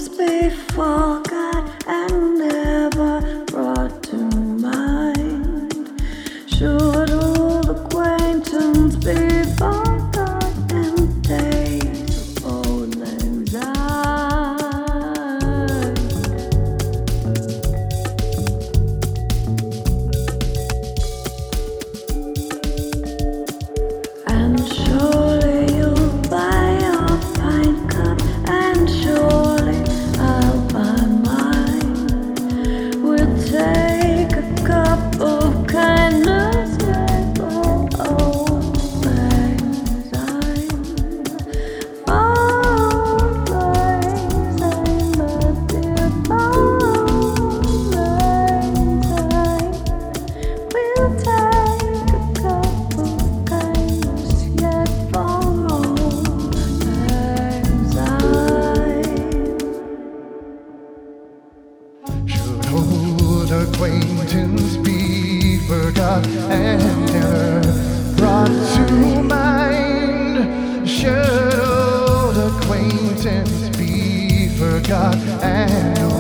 names be forgot and never brought to mind? Should old acquaintance be forgot and days of old lang syne? And surely you'll buy your pint cup, and surely I'll buy mine. We'll take a cup of kindness for old lang syne. Old lang syne, my dear, old lang syne. We'll take a cup of kindness yet for old lang syne. Should old acquaintance be forgot and never brought to mind? Should old acquaintance be forgot and